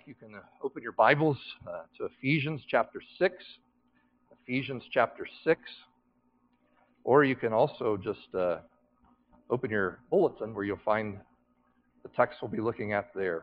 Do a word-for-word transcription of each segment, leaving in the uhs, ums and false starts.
you can open your Bibles uh, to Ephesians chapter six. Ephesians chapter six. Or you can also just uh, open your bulletin where you'll find the text we'll be looking at there.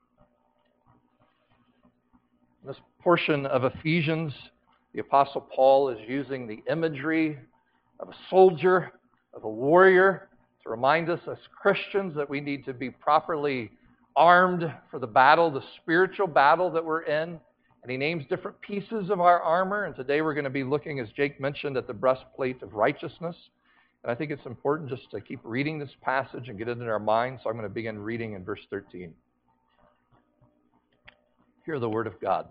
In this portion of Ephesians, the Apostle Paul is using the imagery of a soldier, of a warrior, to remind us as Christians that we need to be properly armed for the battle, the spiritual battle that we're in. And he names different pieces of our armor. And today we're going to be looking, as Jake mentioned, at the breastplate of righteousness. And I think it's important just to keep reading this passage and get it in our minds. So I'm going to begin reading in verse thirteen. Hear the word of God.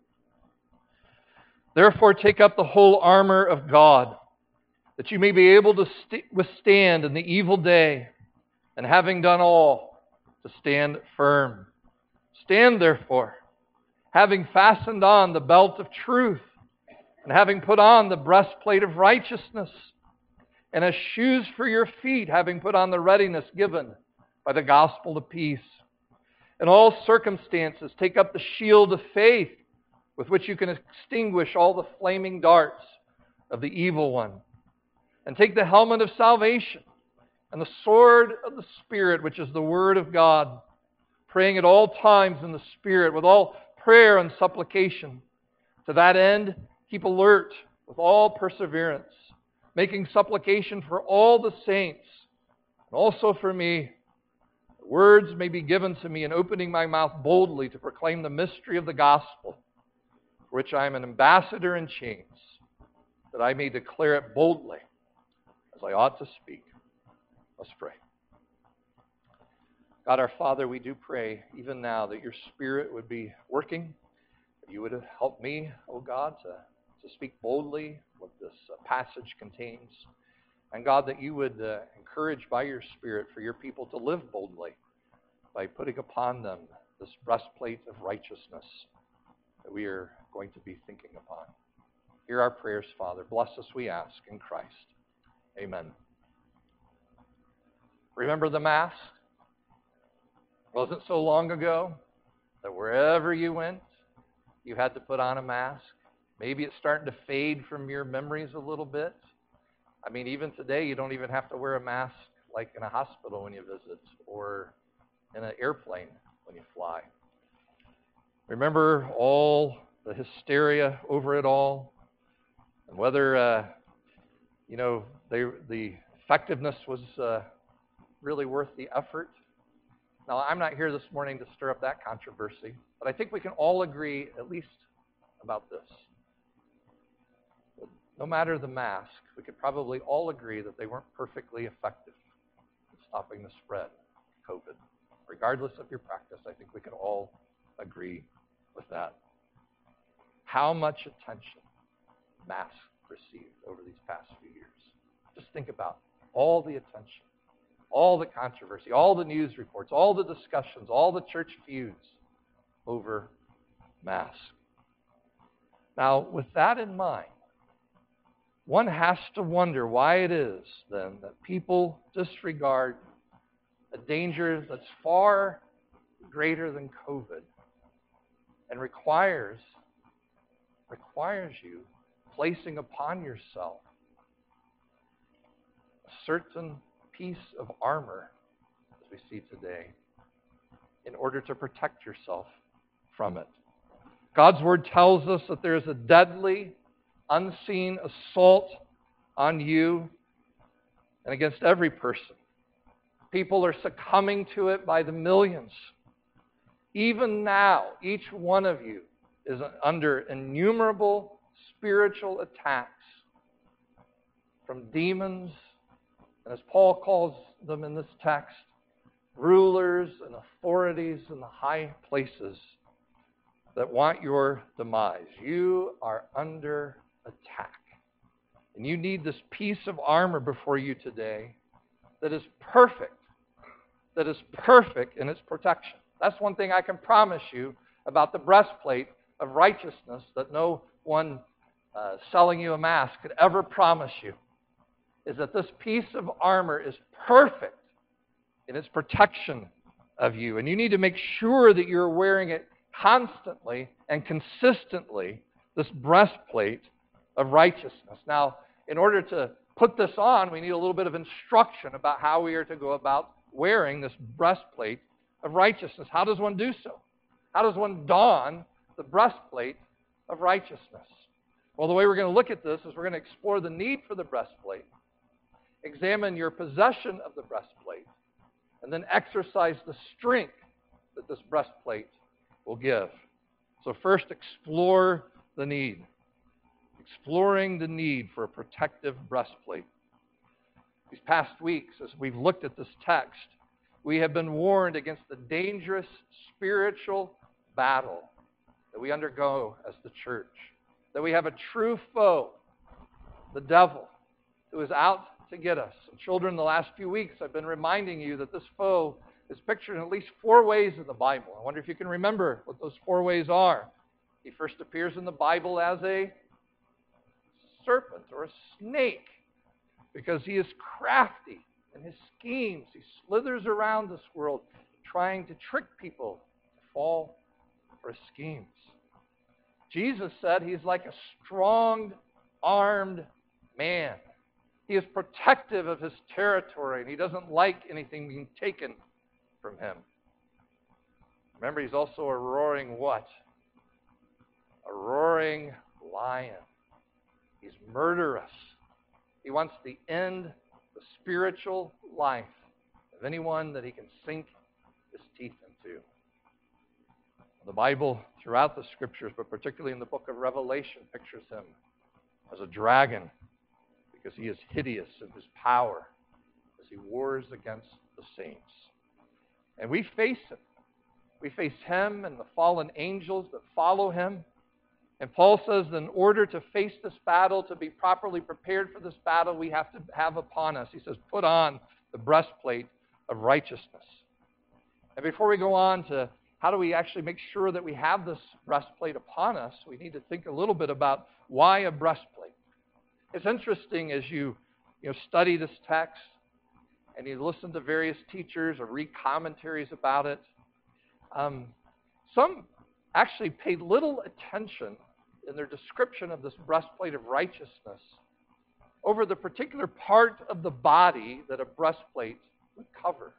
Therefore take up the whole armor of God, that you may be able to st- withstand in the evil day, and having done all, to stand firm. Stand therefore, having fastened on the belt of truth, and having put on the breastplate of righteousness, and as shoes for your feet, having put on the readiness given by the gospel of peace. In all circumstances, take up the shield of faith, with which you can extinguish all the flaming darts of the evil one. And take the helmet of salvation, and the sword of the Spirit, which is the Word of God, praying at all times in the Spirit, with all prayer and supplication. To that end, keep alert with all perseverance, making supplication for all the saints, and also for me. The words may be given to me in opening my mouth boldly to proclaim the mystery of the gospel, for which I am an ambassador in chains, that I may declare it boldly as I ought to speak. Let's pray. God our Father, we do pray even now that your Spirit would be working, that you would help me, oh God, to, to speak boldly what this uh, passage contains. And God, that you would uh, encourage by your Spirit for your people to live boldly by putting upon them this breastplate of righteousness that we are going to be thinking upon. Hear our prayers, Father. Bless us, we ask, in Christ. Amen. Remember the mask? It wasn't so long ago that wherever you went, you had to put on a mask. Maybe it's starting to fade from your memories a little bit. I mean, even today, you don't even have to wear a mask like in a hospital when you visit or in an airplane when you fly. Remember all the hysteria over it all, and whether, uh, you know, they, the effectiveness was uh, really worth the effort. Now, I'm not here this morning to stir up that controversy, but I think we can all agree at least about this. No matter the mask, we could probably all agree that they weren't perfectly effective in stopping the spread of COVID. Regardless of your practice, I think we can all agree with that. How much attention masks received over these past few years. Just think about all the attention, all the controversy, all the news reports, all the discussions, all the church feuds over masks. Now, with that in mind, one has to wonder why it is, then, that people disregard a danger that's far greater than COVID and requires, requires you placing upon yourself a certain piece of armor, as we see today, in order to protect yourself from it. God's Word tells us that there is a deadly, unseen assault on you and against every person. People are succumbing to it by the millions. Even now, each one of you is under innumerable spiritual attacks from demons, and as Paul calls them in this text, rulers and authorities in the high places that want your demise. You are under attack. And you need this piece of armor before you today that is perfect, that is perfect in its protection. That's one thing I can promise you about the breastplate of righteousness that no one uh, selling you a mask could ever promise you, is that this piece of armor is perfect in its protection of you. And you need to make sure that you're wearing it constantly and consistently this breastplate of righteousness. Now, in order to put this on, we need a little bit of instruction about how we are to go about wearing this breastplate of righteousness. How does one do so? How does one don the breastplate of righteousness? Well, the way we're going to look at this is we're going to explore the need for the breastplate, examine your possession of the breastplate, and then exercise the strength that this breastplate will give. So first, explore the need. Exploring the need for a protective breastplate. These past weeks, as we've looked at this text, we have been warned against the dangerous spiritual battle that we undergo as the church. That we have a true foe, the devil, who is out to get us. And children, the last few weeks, I've been reminding you that this foe is pictured in at least four ways in the Bible. I wonder if you can remember what those four ways are. He first appears in the Bible as a serpent or a snake because he is crafty in his schemes. He slithers around this world trying to trick people to fall for his schemes. Jesus said he's like a strong-armed man. He is protective of his territory, and he doesn't like anything being taken from him. Remember, he's also a roaring what? A roaring lion. He's murderous. He wants to end the spiritual life of anyone that he can sink his teeth into. The Bible, throughout the Scriptures, but particularly in the book of Revelation, pictures him as a dragon because he is hideous in his power as he wars against the saints. And we face him. We face him and the fallen angels that follow him. And Paul says that in order to face this battle, to be properly prepared for this battle, we have to have upon us, he says, put on the breastplate of righteousness. And before we go on to how do we actually make sure that we have this breastplate upon us, we need to think a little bit about why a breastplate. It's interesting as you, you know, study this text and you listen to various teachers or read commentaries about it. Um, some actually paid little attention in their description of this breastplate of righteousness over the particular part of the body that a breastplate would cover.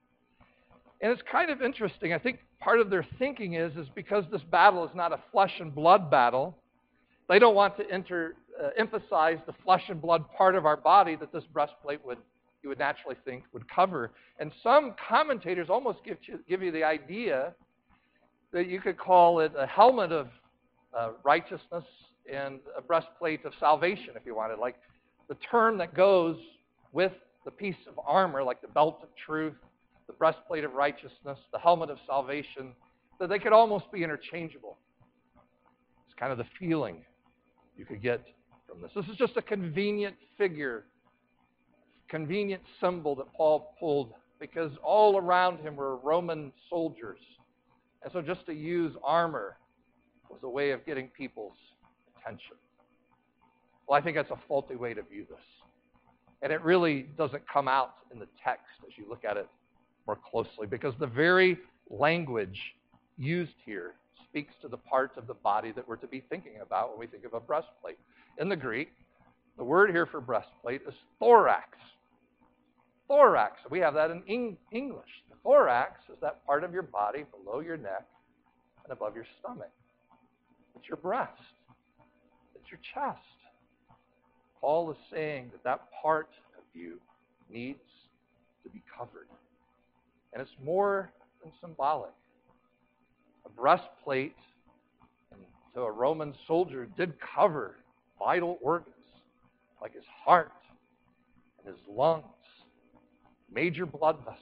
And it's kind of interesting. I think part of their thinking is, is because this battle is not a flesh and blood battle, they don't want to enter, uh, emphasize the flesh and blood part of our body that this breastplate would, you would naturally think would cover. And some commentators almost give you, give you the idea that you could call it a helmet of uh, righteousness and a breastplate of salvation, if you wanted. Like the term that goes with the piece of armor, like the belt of truth, the breastplate of righteousness, the helmet of salvation, that they could almost be interchangeable. It's kind of the feeling you could get from this. This is just a convenient figure, convenient symbol that Paul pulled because all around him were Roman soldiers. And so just to use armor was a way of getting people's attention. Well, I think that's a faulty way to view this. And it really doesn't come out in the text as you look at it more closely, because the very language used here speaks to the parts of the body that we're to be thinking about when we think of a breastplate. In the Greek, the word here for breastplate is thorax. Thorax. We have that in Eng- English. The thorax is that part of your body below your neck and above your stomach. It's your breast. It's your chest. Paul is saying that that part of you needs to be covered. And it's more than symbolic. A breastplate to a Roman soldier did cover vital organs like his heart and his lungs, major blood vessels.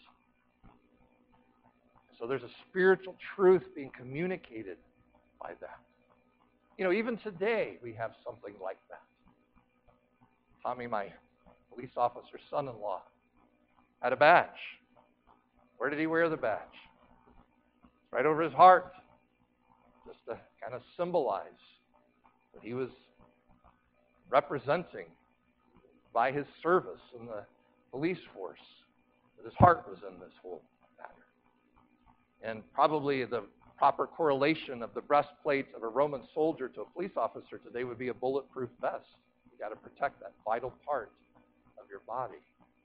So there's a spiritual truth being communicated by that. You know, even today we have something like that. Tommy, my police officer son-in-law, had a badge. Where did he wear the badge? Right over his heart, just to kind of symbolize that he was representing by his service in the police force, that his heart was in this whole matter. And probably the proper correlation of the breastplate of a Roman soldier to a police officer today would be a bulletproof vest. You've got to protect that vital part of your body.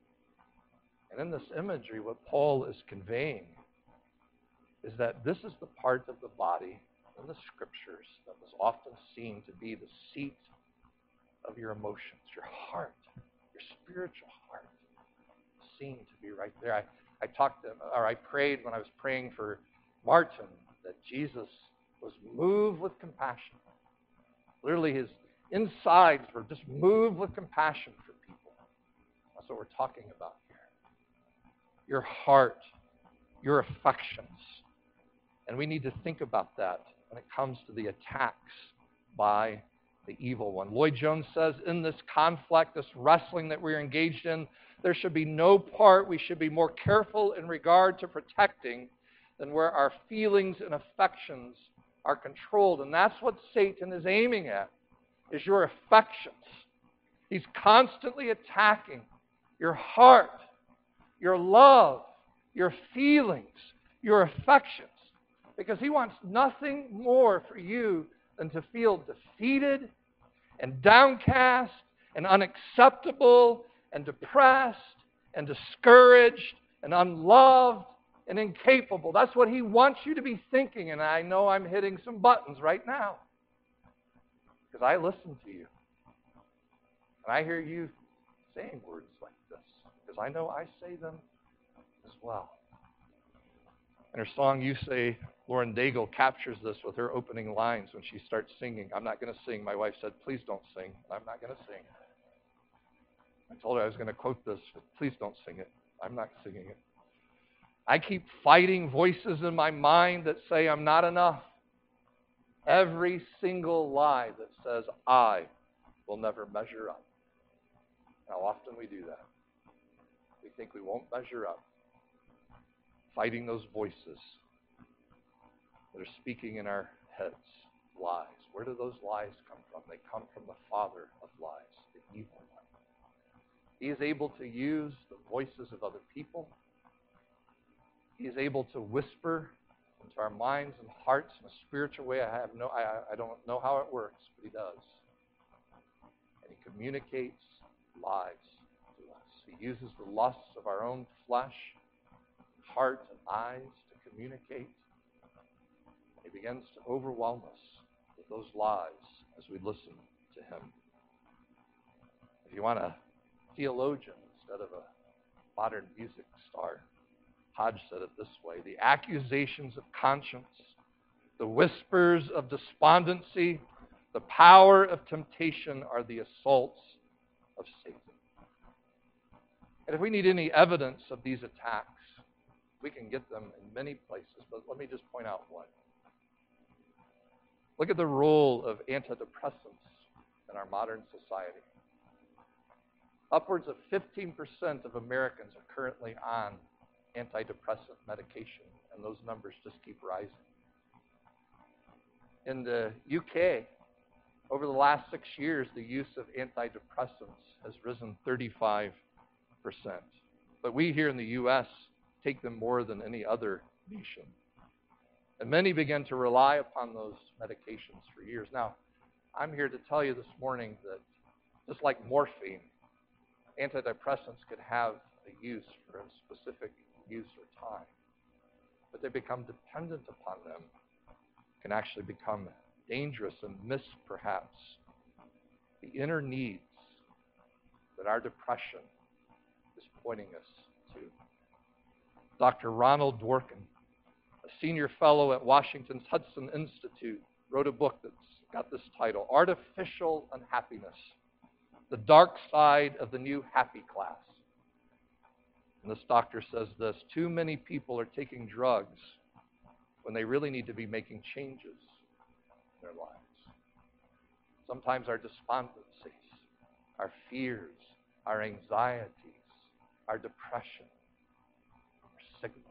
And in this imagery, what Paul is conveying is that this is the part of the body in the Scriptures that was often seen to be the seat of your emotions, your heart, your spiritual heart, seen to be right there. I, I talked, to, or I prayed when I was praying for Martin that Jesus was moved with compassion. Literally, his insides were just moved with compassion for people. That's what we're talking about here. Your heart, your affections. And we need to think about that when it comes to the attacks by the evil one. Lloyd Jones says, in this conflict, this wrestling that we're engaged in, there should be no part we should be more careful in regard to protecting than where our feelings and affections are controlled. And that's what Satan is aiming at, is your affections. He's constantly attacking your heart, your love, your feelings, your affections, because he wants nothing more for you than to feel defeated and downcast and unacceptable and depressed and discouraged and unloved and incapable. That's what he wants you to be thinking, and I know I'm hitting some buttons right now because I listen to you. And I hear you saying words like this because I know I say them as well. In her song, You Say, Lauren Daigle captures this with her opening lines when she starts singing. I'm not going to sing. My wife said, please don't sing. I'm not going to sing. I told her I was going to quote this, but please don't sing it. I'm not singing it. I keep fighting voices in my mind that say I'm not enough. Every single lie that says I will never measure up. How often we do that. We think we won't measure up. Fighting those voices that are speaking in our heads, lies. Where do those lies come from? They come from the father of lies, the evil one. He is able to use the voices of other people. He is able to whisper into our minds and hearts in a spiritual way. I have no, I, I don't know how it works, but he does. And he communicates lies to us. He uses the lusts of our own flesh, heart, and eyes to communicate. He begins to overwhelm us with those lies as we listen to him. If you want a theologian instead of a modern music star, Hodge said it this way: the accusations of conscience, the whispers of despondency, the power of temptation are the assaults of Satan. And if we need any evidence of these attacks, we can get them in many places, but let me just point out one. Look at the role of antidepressants in our modern society. Upwards of fifteen percent of Americans are currently on antidepressant medication, and those numbers just keep rising. In the U K, over the last six years, the use of antidepressants has risen thirty-five percent. But we here in the U S take them more than any other nation. And many began to rely upon those medications for years. Now, I'm here to tell you this morning that just like morphine, antidepressants could have a use for a specific use or time. But they become dependent upon them, can actually become dangerous and miss, perhaps, the inner needs that our depression is pointing us to. Doctor Ronald Dworkin, a senior fellow at Washington's Hudson Institute, wrote a book that's got this title, Artificial Unhappiness, The Dark Side of the New Happy Class. And this doctor says this: too many people are taking drugs when they really need to be making changes in their lives. Sometimes our despondencies, our fears, our anxieties, our depression are signals.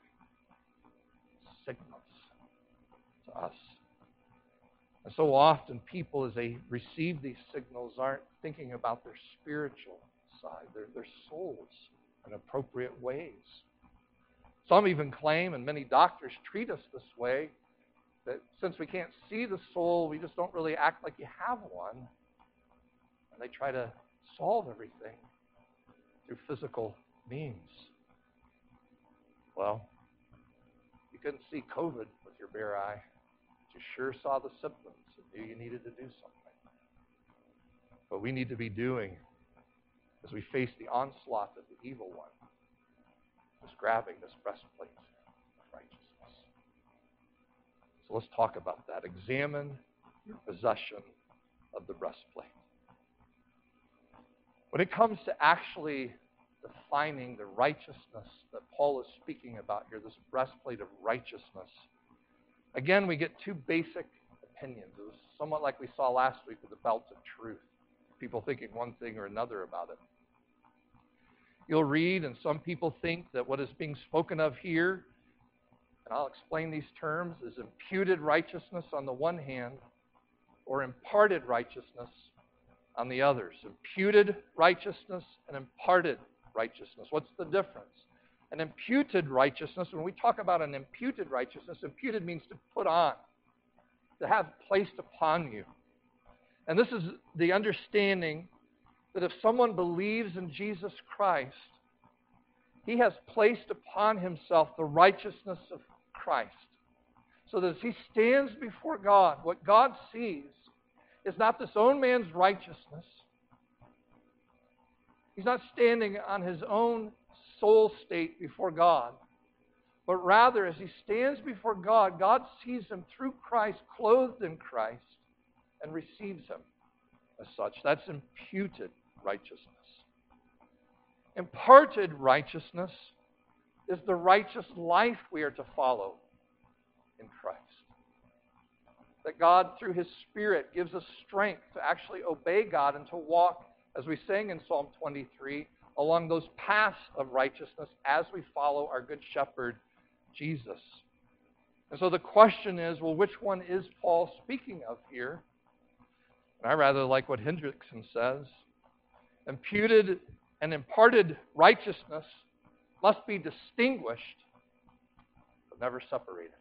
Signals to us. And so often people, as they receive these signals, aren't thinking about their spiritual side, their, their souls in appropriate ways. Some even claim, and many doctors treat us this way, that since we can't see the soul, we just don't really act like you have one. And they try to solve everything through physical means. Well, you couldn't see COVID with your bare eye, but you sure saw the symptoms and knew you needed to do something. What we need to be doing as we face the onslaught of the evil one is grabbing this breastplate of righteousness. So let's talk about that. Examine your possession of the breastplate. When it comes to actually defining the righteousness that Paul is speaking about here, this breastplate of righteousness, again, we get two basic opinions. It was somewhat like we saw last week with the belt of truth. People thinking one thing or another about it. You'll read, and some people think that what is being spoken of here, and I'll explain these terms, is imputed righteousness on the one hand, or imparted righteousness on the others. Imputed righteousness and imparted righteousness. What's the difference? An imputed righteousness, when we talk about an imputed righteousness, imputed means to put on, to have placed upon you. And this is the understanding that if someone believes in Jesus Christ, he has placed upon himself the righteousness of Christ. So that as he stands before God, what God sees is not this own man's righteousness. He's not standing on his own soul state before God, but rather as he stands before God, God sees him through Christ, clothed in Christ, and receives him as such. That's imputed righteousness. Imparted righteousness is the righteous life we are to follow in Christ. That God, through His Spirit, gives us strength to actually obey God and to walk, as we sang in Psalm twenty-three, along those paths of righteousness as we follow our Good Shepherd, Jesus. And so the question is, well, which one is Paul speaking of here? And I rather like what Hendrickson says. Imputed and imparted righteousness must be distinguished, but never separated.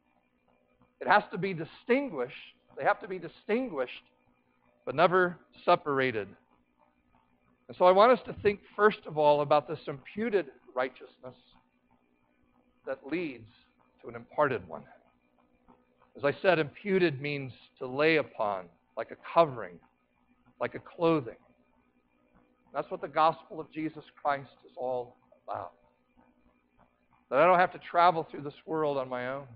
It has to be distinguished. They have to be distinguished, but never separated. And so I want us to think first of all about this imputed righteousness that leads to an imparted one. As I said, imputed means to lay upon, like a covering, like a clothing. That's what the gospel of Jesus Christ is all about. That I don't have to travel through this world on my own.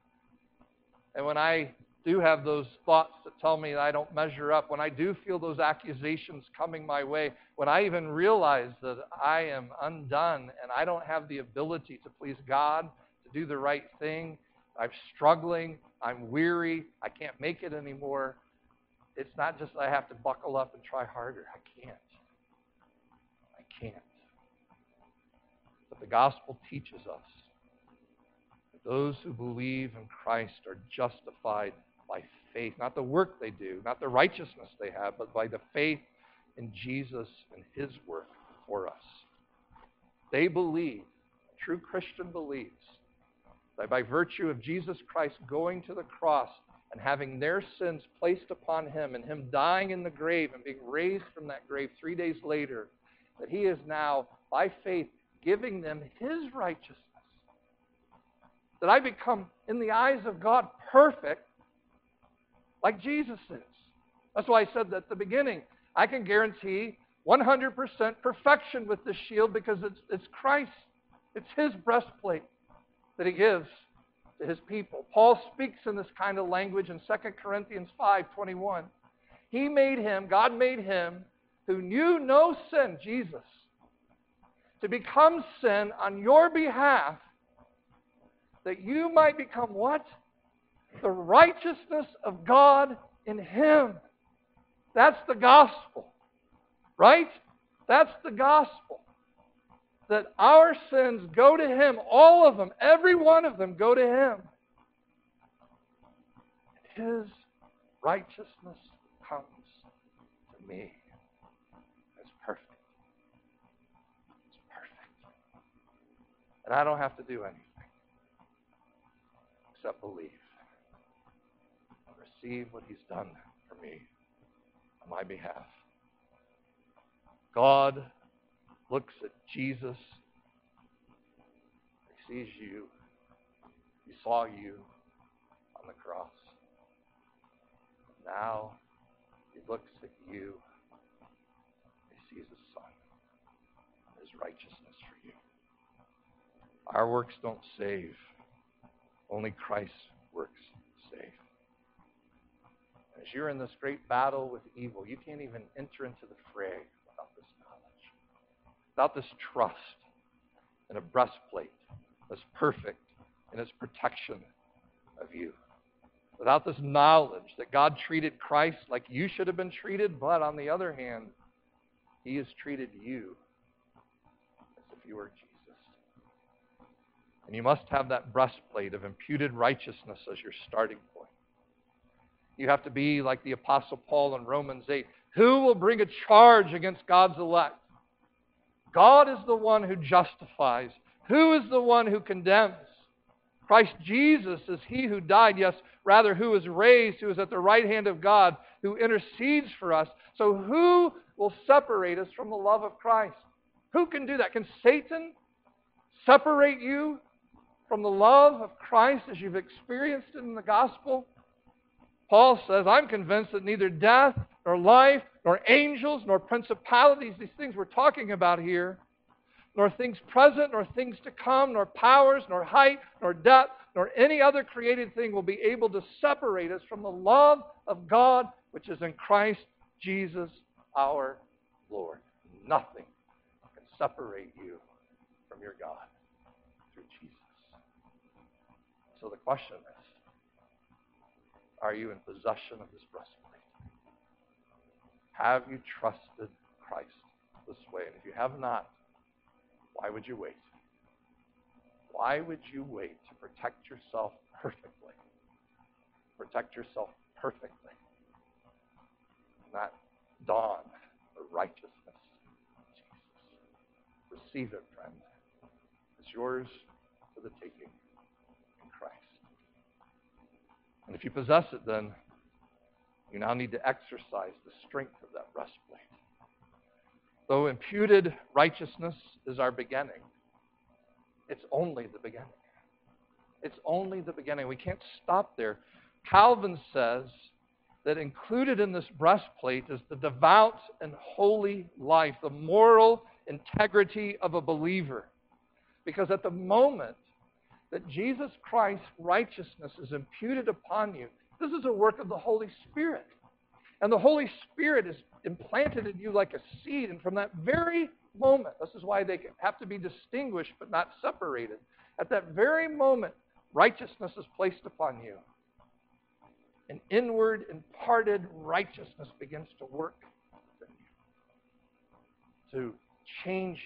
And when I do have those thoughts that tell me that I don't measure up, when I do feel those accusations coming my way, when I even realize that I am undone and I don't have the ability to please God, to do the right thing, I'm struggling, I'm weary, I can't make it anymore, it's not just that I have to buckle up and try harder. I can't. I can't. But the gospel teaches us that those who believe in Christ are justified by faith. Not the work they do, not the righteousness they have, but by the faith in Jesus and His work for us. They believe, a true Christian believes, that by virtue of Jesus Christ going to the cross and having their sins placed upon Him and Him dying in the grave and being raised from that grave three days later, that He is now, by faith, giving them His righteousness. That I become, in the eyes of God, perfect like Jesus is. That's why I said at the beginning, I can guarantee one hundred percent perfection with this shield because it's, it's Christ. It's His breastplate that He gives to His people. Paul speaks in this kind of language in Second Corinthians five twenty-one. He made Him, God made Him, who knew no sin, Jesus, to become sin on your behalf, that you might become what? The righteousness of God in Him. That's the gospel. Right? That's the gospel. That our sins go to Him. All of them. Every one of them go to Him. His righteousness comes to me. It's perfect. It's perfect. And I don't have to do anything except believe. receive what he's done for me on my behalf. God looks at Jesus. He sees you. He saw you on the cross. Now he looks at you. He sees his Son, his righteousness for you. Our works don't save. Only Christ's works save. As you're in this great battle with evil, you can't even enter into the fray without this knowledge, without this trust in a breastplate that's perfect in its protection of you. Without this knowledge that God treated Christ like you should have been treated, but on the other hand, he has treated you as if you were Jesus. And you must have that breastplate of imputed righteousness as your starting point. You have to be like the Apostle Paul in Romans eight. Who will bring a charge against God's elect? God is the one who justifies. Who is the one who condemns? Christ Jesus is he who died, yes, rather who was raised, who is at the right hand of God, who intercedes for us. So who will separate us from the love of Christ? Who can do that? Can Satan separate you from the love of Christ as you've experienced it in the gospel? Paul says, I'm convinced that neither death, nor life, nor angels, nor principalities, these things we're talking about here, nor things present, nor things to come, nor powers, nor height, nor depth, nor any other created thing will be able to separate us from the love of God which is in Christ Jesus our Lord. Nothing can separate you from your God through Jesus. So the question is, are you in possession of this breastplate? Have you trusted Christ this way? And if you have not, why would you wait? Why would you wait to protect yourself perfectly? Protect yourself perfectly. Not dawn of righteousness. Jesus. Receive it, friend. It's yours for the taking in Christ. And if you possess it, then you now need to exercise the strength of that breastplate. Though imputed righteousness is our beginning, it's only the beginning. It's only the beginning. We can't stop there. Calvin says that included in this breastplate is the devout and holy life, the moral integrity of a believer. Because at the moment that Jesus Christ's righteousness is imputed upon you, this is a work of the Holy Spirit. And the Holy Spirit is implanted in you like a seed. And from that very moment, this is why they have to be distinguished but not separated. At that very moment, righteousness is placed upon you. An inward, imparted righteousness begins to work in you, to change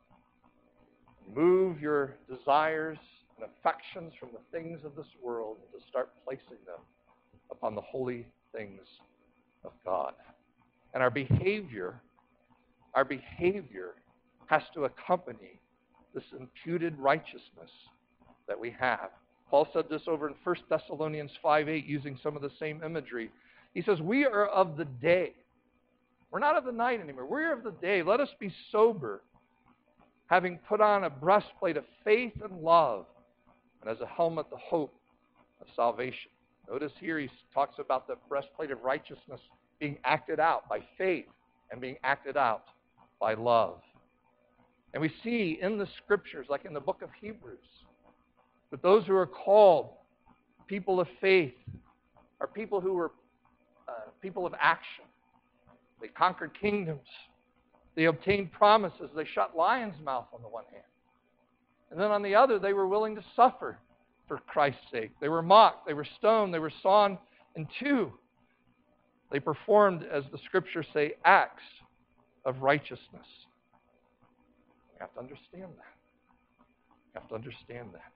you, move your desires and affections from the things of this world and to start placing them upon the holy things of God. And our behavior, our behavior has to accompany this imputed righteousness that we have. Paul said this over in First Thessalonians five eight, using some of the same imagery. He says, we are of the day. We're not of the night anymore. We're of the day. Let us be sober, having put on a breastplate of faith and love, and as a helmet the hope of salvation. Notice here he talks about the breastplate of righteousness being acted out by faith and being acted out by love. And we see in the Scriptures, like in the book of Hebrews, that those who are called people of faith are people who were uh, people of action. They conquered kingdoms. They obtained promises. They shut lions' mouth on the one hand. And then on the other, they were willing to suffer for Christ's sake. They were mocked. They were stoned. They were sawn in two. They performed, as the Scriptures say, acts of righteousness. You have to understand that. You have to understand that.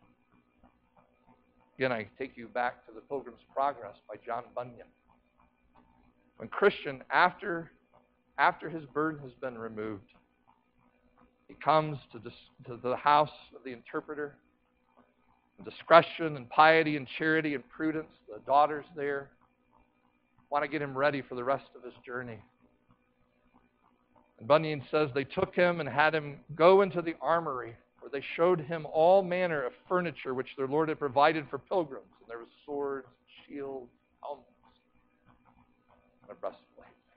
Again, I take you back to the Pilgrim's Progress by John Bunyan. When Christian, after, after his burden has been removed, he comes to, this, to the house of the interpreter. Discretion and piety and charity and prudence, the daughter's there. want to get him ready for the rest of his journey. And Bunyan says they took him and had him go into the armory, where they showed him all manner of furniture which their Lord had provided for pilgrims. And there was swords, shields, helmets, and a breastplate.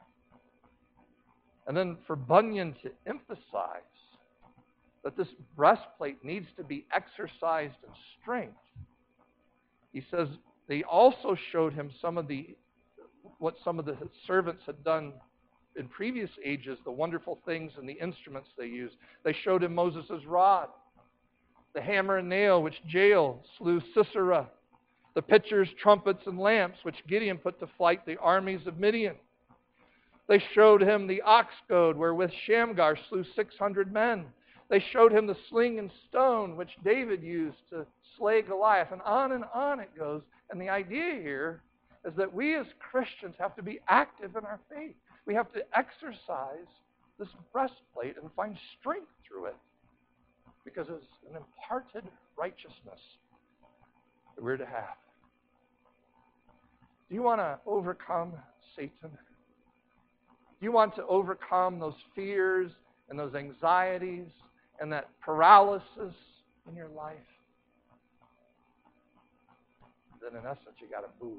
And then for Bunyan to emphasize that this breastplate needs to be exercised in strength, he says they also showed him some of the what some of the servants had done in previous ages, the wonderful things and the instruments they used. They showed him Moses' rod, the hammer and nail which Jael slew Sisera, the pitchers, trumpets, and lamps which Gideon put to flight the armies of Midian. They showed him the ox goad wherewith Shamgar slew six hundred men. They showed him the sling and stone which David used to slay Goliath. And on and on it goes. And the idea here is that we as Christians have to be active in our faith. We have to exercise this breastplate and find strength through it, because it's an imparted righteousness that we're to have. Do you want to overcome Satan? Do you want to overcome those fears and those anxieties and that paralysis in your life? Then in essence, you got to move.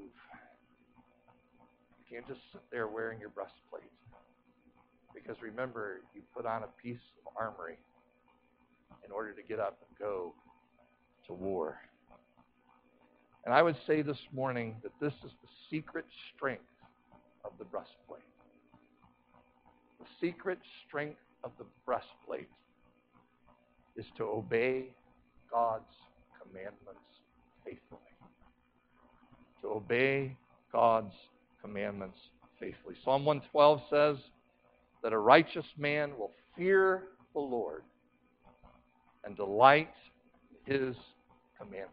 You can't just sit there wearing your breastplate. Because remember, you put on a piece of armory in order to get up and go to war. And I would say this morning that this is the secret strength of the breastplate. The secret strength of the breastplate is to obey God's commandments faithfully. To obey God's commandments faithfully. Psalm one twelve says that a righteous man will fear the Lord and delight in His commandments.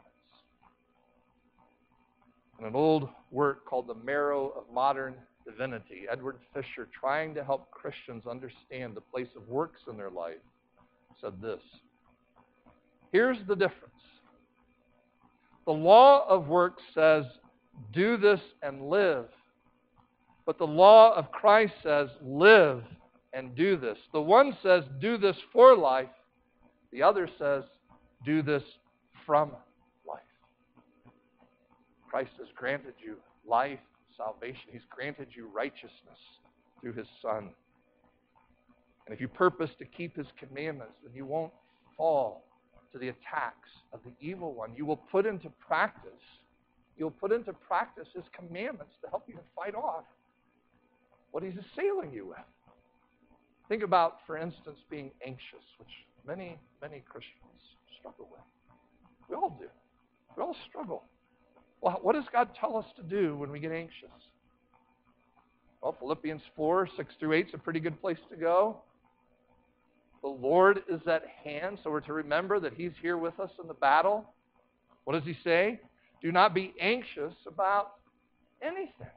In an old work called The Marrow of Modern Divinity, Edward Fisher, trying to help Christians understand the place of works in their life, said this: here's the difference. The law of works says, do this and live. But the law of Christ says, live and do this. The one says, do this for life. The other says, do this from life. Christ has granted you life, salvation. He's granted you righteousness through His Son. And if you purpose to keep His commandments, then you won't fall to the attacks of the evil one. You will put into practice, you'll put into practice His commandments to help you to fight off what He's assailing you with. Think about, for instance, being anxious, which many, many Christians struggle with. We all do. We all struggle. Well, what does God tell us to do when we get anxious? Well, Philippians four, six through eight is a pretty good place to go. The Lord is at hand, so we're to remember that He's here with us in the battle. What does He say? Do not be anxious about anything,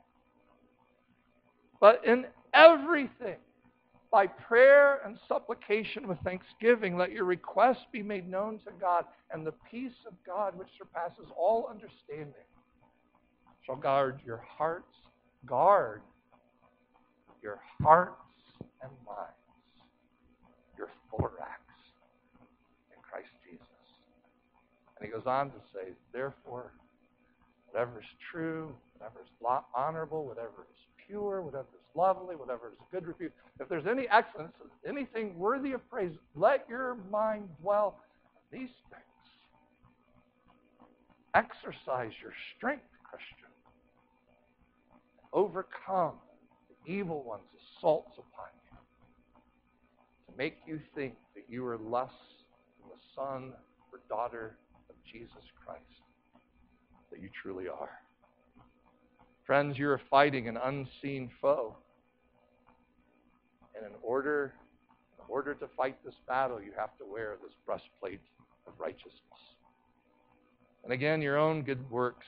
but in everything, by prayer and supplication with thanksgiving, let your requests be made known to God, and the peace of God, which surpasses all understanding, shall guard your hearts, guard your hearts and minds, your thorax in Christ Jesus. And he goes on to say, therefore, whatever is true, whatever is honorable, whatever is pure, whatever is lovely, whatever is good repute, if there's any excellence, anything worthy of praise, let your mind dwell on these things. Exercise your strength, Christian. Overcome the evil one's assaults upon you to make you think that you are less than the son or daughter of Jesus Christ that you truly are. Friends, you are fighting an unseen foe. And in order, in order to fight this battle, you have to wear this breastplate of righteousness. And again, your own good works,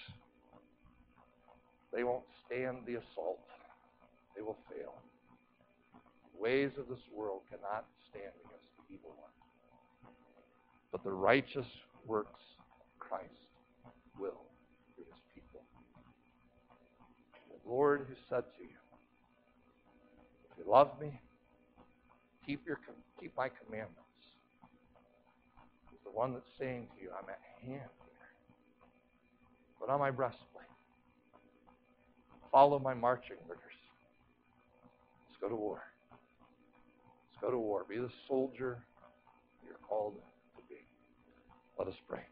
they won't stand the assault. They will fail. The ways of this world cannot stand against the evil one. But the righteous works of Christ will through His people. Lord who said to you, if you love me, keep your keep my commandments. He's the one that's saying to you, I'm at hand here. Put on my breastplate. Follow my marching orders. Let's go to war. Let's go to war. Be the soldier you're called to be. Let us pray.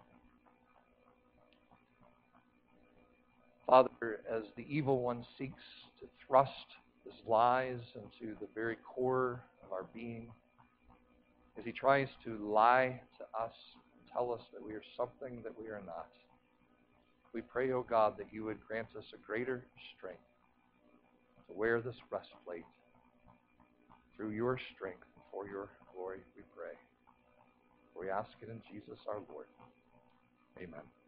Father, as the evil one seeks to thrust his lies into the very core of our being, as he tries to lie to us and tell us that we are something that we are not, we pray, O God, that you would grant us a greater strength to wear this breastplate through your strength and for your glory, we pray. We ask it in Jesus our Lord. Amen.